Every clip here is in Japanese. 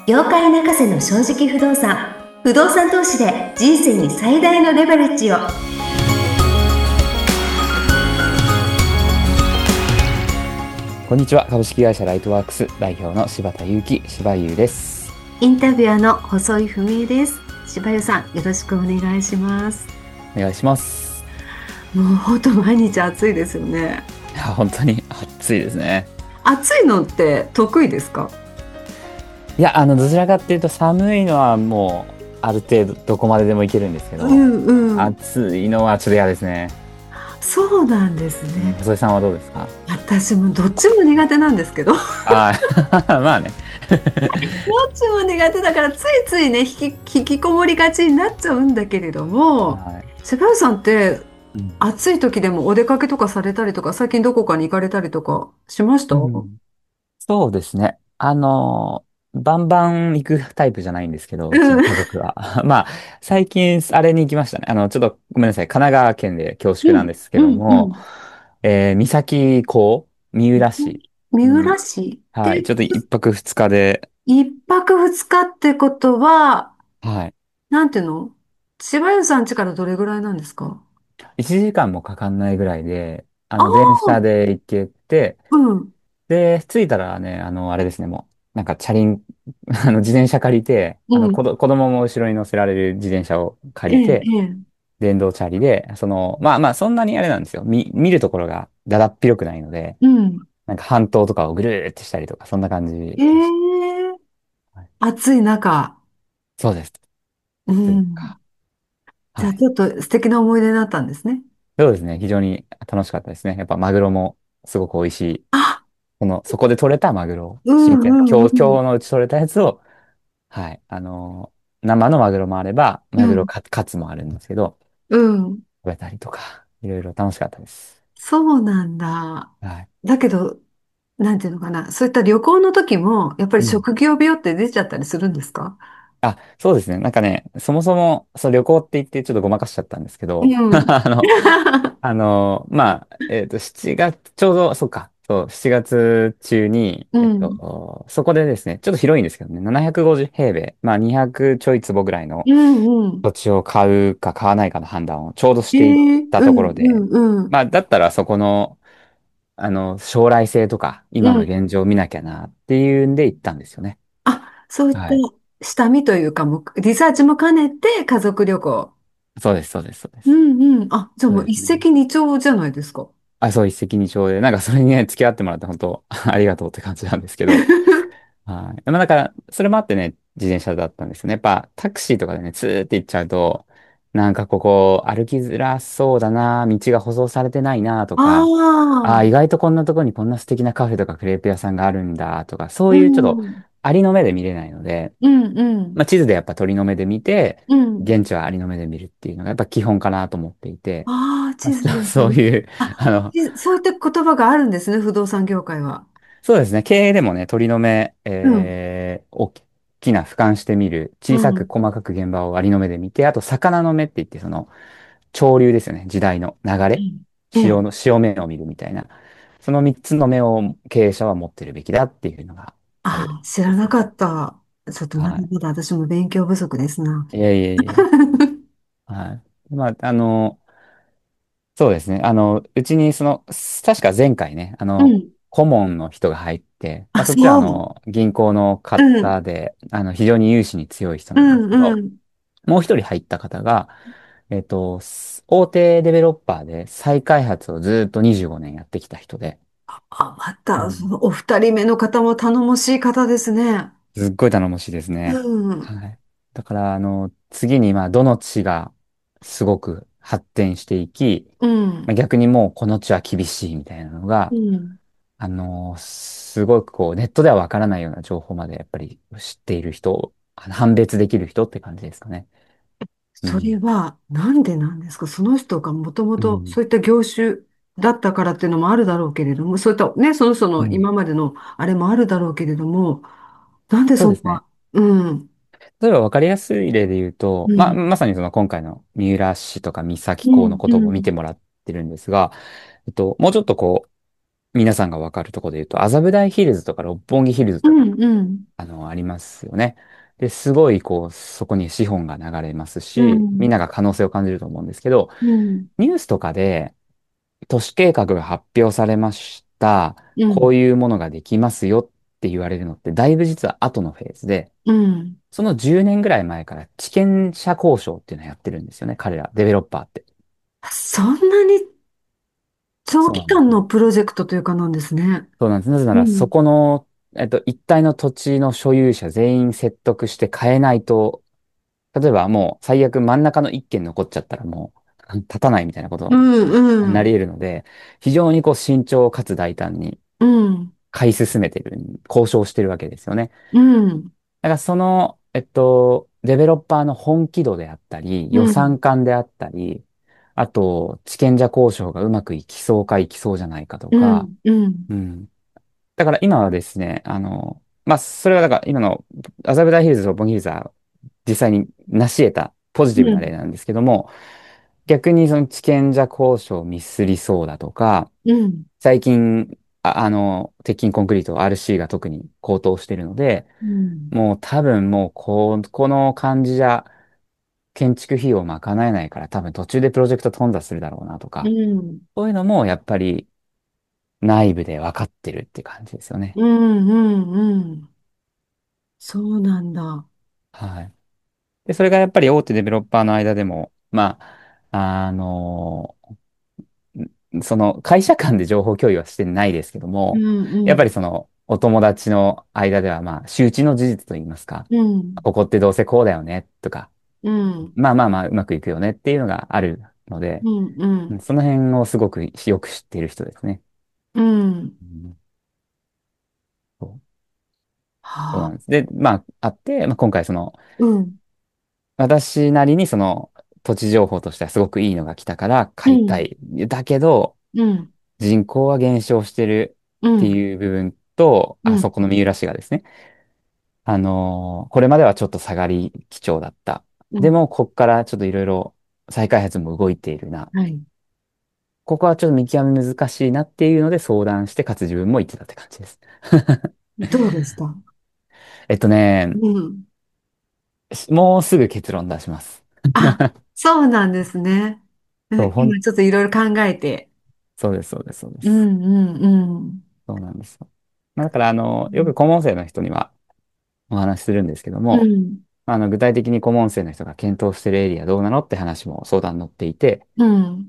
業界泣かせの正直不動産。不動産投資で人生に最大のレバレッジを。 こんにちは。株式会社ライトワークス代表の柴田裕樹、柴優です。 インタビュアーの細井文江です。柴代さん、よろしくお願いします。 お願いします。 もう本当毎日暑いですよね。 いや、本当に暑いですね。 暑いのって得意ですか？ いや、どちらかっていうと寒いのはもうある程度どこまででもいけるんですけうど、 んうん。 暑いのはちょっと嫌ですね。 そうなんですうん、 ね。 細井さんはどうですか？ 私もどっちも苦手なんですけど、どっああ、まあね。 ちも苦手だからついついね、引きこもりがちになっちゃうんだけれども、 はい。 柴代さんってうん。 暑い時でもお出かけとかされたりとか、最近どこかに行かれたりとかしました？ うん、そうですね。バンバン行くタイプじゃないんですけど、うちのうん。 家族は。まあ、最近、あれに行きましたね。ちょっとごめんなさい。神奈川県で恐縮なんうんですけうども、 んうん。 三崎港、三浦市三浦に、 市ではい、ちょっと一泊二日で、 一泊二日ってことは、 はい、 なんていうの？柴湯さん家からどれぐらいなんですか？ 1時間もかかんないぐらいで、 あ電車あで行けて、 ー、うん。 で、着いたらね、あれですね、もう、なんかチャリン、自転車借りて、 うん。 子供も後ろに乗せられる自転車をええ、 借りて、 ええ。 電動チャリで、まあまあ、そんなにあれなんですよ。見るところがだだっ広くないので、 うん。 なんか半島とかをぐるーってしたりとか、そんな感じえでしえ、 た。はい、 暑い中。 そうです。 うというん。 か、 じゃあ、 はい。 ちょっと素敵な思い出になったんですね。 そうですね。非常に楽しかったですね。やっぱマグロもすごく美味しい。 あ、 そこで取れたマグロ、 うん新鮮な、 うん今日のうち取れたやつを、はい。生のマグロもあれば、 うん。うん。 カツもあるんですけど、 うん。 食べたりとか、いろいろ楽しかったです。 そうなんだ。 はい。 だけど、なんていうのかな。そういった旅行の時も、やっぱりうん。 職業病って出ちゃったりするんですか？ あ、そうですね。なんかね、そもそも、旅行って言ってちょっとごまかしちゃったんですけど、 うん。 まあ、7月、ちょうど、そうか、そう、7月中に、 うん。 そこでですね、ちょっと広いんですけどね、750平米、まあ200ちょい坪ぐらいのうんうん。 土地を買うか買わないかの判断をちょうどしえていっえ、 たとこうんろで、 うんうん。 まあ、だったらそこの、将来性とか、今のうん。 現状を見なきゃなっていうんで行ったんですよね。 あ、そういったはい。 下見というか、リサーチも兼ねて家族旅行。 そうです、そうです、そうでうす。 んうん。あ、じゃあもう一そうですね。 石二鳥じゃないですか。 あ、そう、一石二鳥で、なんかそれにね、付き合ってもらって本当ありがとうって感じなんですけど。はい。まあだから、それもあってね、自転車だったんですよね。やっぱタクシーとかでね、ツーって行っちゃうと、なんかここ歩きづらそうだな、道が舗装されてないなとあか、あ、意あ、 外とこんなとこにこんな素敵なカフェとかクレープ屋さんがあるんだとか、そうういうちょっとん、 ありの目で見れないので、 うんうん、 まあ地図でやっぱ鳥の目で見て、 うん。 現地はありの目で見るっていうのがやっぱ基本かなと思っていて、 ああ、 まあ、 地図ですね。 そういう、ああ、 の、 そういった言葉があるんですね、不動産業界は。 そうですね。経営でもね、鳥の目、 うん、 大きな俯瞰してみる、小さくうん。 細かく現場をありの目で見て、あと魚の目って言って、潮流ですよね。時代の流れ。 ええ。 潮目を見るみたいな。その三つの目を経営者は持ってるべきだっていうのがあるああ、知んですよ。 らなかった。ちょっとまだはまだ私も勉強不足ですな。 い。いえいえいえ。はい。まあ、そうですね。うちに確か前回ね、 うん。 顧問の人が入って、まあ、 あ、そっちはそう。 銀行のうん、 方で、非常に融資に強い人なんですうん、 けど、 うん。 もう一人入った方が、大手デベロッパーで再開発をずっと25年やってきた人で、 あ、また、そうん、 のお二人目の方も頼もしい方ですね。 すっごい頼もしいですうね。 ん、 はい。だから、次に、まあ、どの地がすごく発展していき、 うん、 まあ、逆にもうこの地は厳しいみたいなのが、 うん。 すごくこう、ネットではわからないような情報までやっぱり知っている人、判別できる人って感じですかね。うそれん。 はなんでなんですか？その人がもともうん。 とそういった業種だったからっていうのもあるだろうけれども、そういったね、その人のうん。 今までのあれもあるだろうけれども、なんでそうですね。 そんな、うん、 例えば分かりやすい例で言うと、まあ、 うん、 まさにその今回の三浦市とか三崎港のうん、 ことを見うん、 てもらってるんですが、もうちょっとこう、 皆さんがわかるところで言うと、麻布台ヒルズとか六本木ヒルズとか、 うんうん。 ありますよね。で、すごい、そこに資本が流れますうし、みんん。 なが可能性を感じると思うんですけど、 うん。 ニュースとかで、都市計画が発表されました。 うん。 こういうものができますよって言われるのって、だいぶ実は後のフェーズで、 うん。 その10年ぐらい前から地権者交渉っていうのをやってるんですよね、彼ら、デベロッパーって。 そんなに長そうなんですよ。 期間のプロジェクトというかなんですね。 そうなんです。なぜなら、そうん。 この、一帯の土地の所有者全員説得して変えないと、例えばもう最悪真ん中の一軒残っちゃったらもう立たないみたいなことうんうん。 になり得るので、非常に慎重かつ大胆にうん。 買い進めてる、交渉してるわけですよね。 うん。 だからその、デベロッパーの本気度であったり、予うん。 算感であったり、あと、地権者交渉がうまくいきそうかいきそうじゃないかとか、 うん。うん。 うん。だから今はですね、まあ、それはだから今の麻布台ヒルズと六本木ヒルズは実際に成し得たポジティブな例なんですけども、逆にその地権者交渉をミスりそうだとか、 うん。 最近、鉄筋コンクリート RC が特に高騰しているので、 うん。 もう多分もうこの感じじゃ建築費用を賄えないから多分途中でプロジェクト頓挫するだろうなとうか、 ん。 そういうのもやっぱり内部で分かってるって感じですよね。 うん。うん。そうなんだ。 はい。で、それがやっぱり大手デベロッパーの間でも、まあ、その会社間で情報共有はしてないですけどうも、やっぱんうん。 りそのお友達の間ではまあ周知の事実といいますか、 うん。 ここってどうせこうだよねとか、 うん。 まあまあまあうまくいくよねっていうのがあるので、 うんうん。 その辺をすごくよく知っている人ですね。 うん。 うん、そうそうはあ。 なんです。で、まああって、まあ、今回そのうん。 私なりにその土地情報としてはすごくいいのが来たからうん。 買いたい。だけど、 うん。 人口は減少してるってうん。 いう部分と、 うん。 あそこの三浦市がですね、これまではちょっと下がり基調だった。 うん。 でも、こっからちょっといろいろ再開発も動いているな。 はい。 ここはちょっと見極め難しいなっていうので相談して、かつ自分も言ってたって感じです。 どうでした？ えっとね、 うん。 もうすぐ結論出します。 あ、そうなんですね。うそう、 ん、今ちょっといろいろ考えて。 そうです、そうです、そうでうす。 んうんうん。 そうなんですよ。まあだから、よくうん。 顧問生の人にはお話しするんですけども、 うん。 具体的に顧問生の人が検討しているエリアどうなのって話も相談に乗っていて、 うん。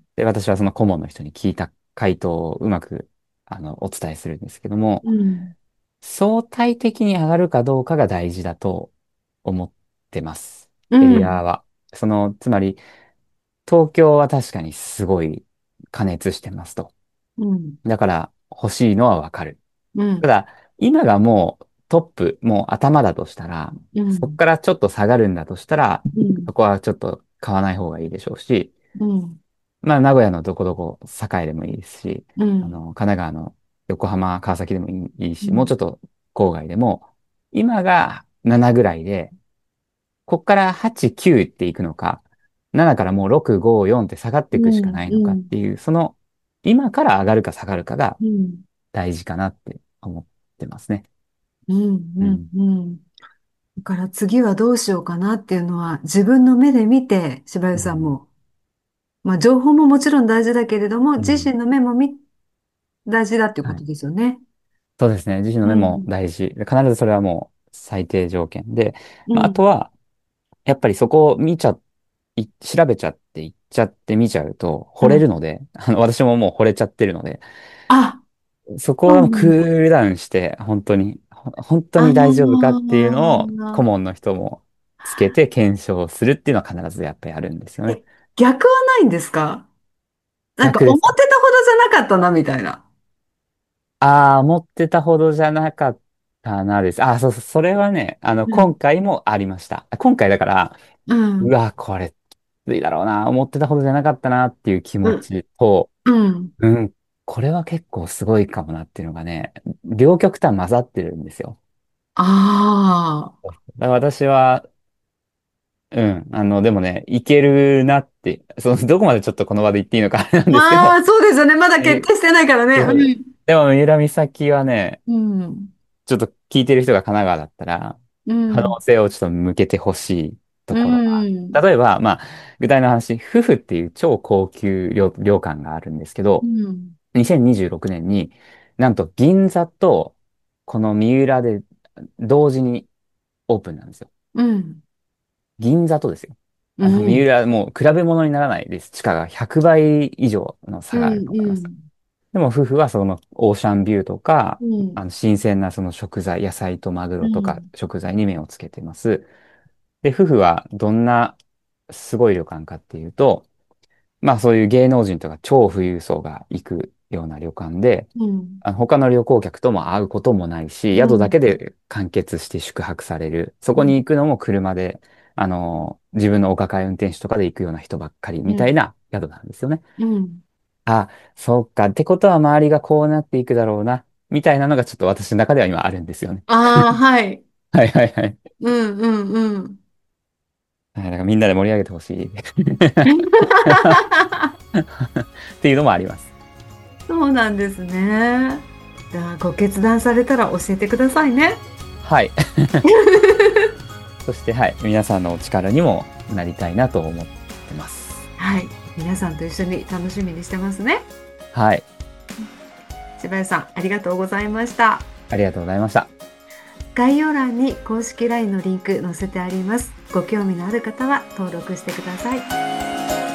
で、私はその顧問の人に聞いた回答をうまく、お伝えするんですけども、 うん。 相対的に上がるかどうかが大事だと思ってます。 うエリアん。 は。つまり、東京は確かにすごい加熱してますと。 うん。 だから欲しいのはわかる。 うん。 ただ、今がもうトップ、もう頭だとしたら、そこうん。 からちょっと下がるんだとしたら、 うん。 そこはちょっと買わない方がいいでしょうし、 うん。 まあ、名古屋のどこどこ、栄でもいいですし、 うん。 神奈川の横浜、川崎でもいいし、もううん。 ちょっと郊外でも、今が7ぐらいで、こっから8、9っていくのか、7からもう6、5、4って下がっていくしかうん。 ないのかっうん。 ていう、今から上がるか下がるかがうん。 大事かなって思ってますね。 うん。 うん。 うん。だから次はどうしようかなっていうのは自分の目で見て、柴うん。 生さんも、まあ情報ももちろん大事だけれども、 うん。 自身の目も大事だっていうはい。 ことですよね。 そうですね。自身の目もうん。 大事。で必ずそれはもう最低条件で、まあ、あとうん。 は、やっぱりそこを調べちゃって行っちゃって見ちゃうと、惚れるうん。 ので、私ももう惚れちゃってるので、 あ、 そこそうはもうクなんだ。 ールダウンして、本当あに大丈夫かっていうのを顧あ。 問の人もつけて検証するっていうのは必ずやっぱりあるんですよね。 え、逆はないんですか？なんか思って逆ですか？ たほどじゃなかったな、みたいな。 ああ、思ってたほどじゃなかったなです。ああ、それはね、今うん。 回もありました。今回だから、 うん。 うわ、これ、きついだろうな、思ってたほどじゃなかったなっていう気持うん。 ちと、 うん。 うん、これは結構すごいかもなっていうのがね、両極端混ざってるんですよ。 あだから私は、うん、でもね、いけるなって、どこまでちょっとこの場で言っていいのかあれなんあ。 ですけど、 ああ、そうですよね。まだ決え定してないからね。 そううん。 でも、三浦美咲はね、 うん。 ちょっと聞いてる人が神奈川だったら、 う可ん。 能性をちょっと向けてほしいとうころが。 ん。 例えば、まあ、具体の話、夫婦っていう超高級旅館があるんですけうど、 ん。 2026年に、なんと銀座とこの三浦で同時にオープンなんですよ。 うん。 銀座とですよ。 うん。 三浦、もう比べ物にならないです。地価が100倍以上の差があるうん。 と思います。 うん。 でも夫婦はそのオーシャンビューとか、 うん。 新鮮なその食材、野菜とマグロとかうん。 食材に目をつけてます。で、夫婦はどんなすごい旅館かっていうと、まあそういう芸能人とか超富裕層が行くような旅館で、 うん。 他の旅行客とも会うこともないし、宿だけで完結して宿泊される。そこに行くのも車で、自分のお抱え運転手とかで行くような人ばっかりみたいな宿なんですよね。 うん。 あ、そうか。ってことは周りがこうなっていくだろうな。みたいなのがちょっと私の中では今あるんですよね。 ああ、はい。 はいはいはい。 うんうんうん。 はい、だからみんなで盛り上げてほしいっていうのもあります。 そうなんですね。じゃあ、ご決断されたら教えてくださいね。 はい。そして、はい。皆さんのお力にもなりたいなと思ってます。 はい。皆さんと一緒に楽しみにしてますね。 はい。 柴谷さん、ありがとうございました。 ありがとうございました。 概要欄に公式 LINE のリンク載せてあります。ご興味のある方は登録してください。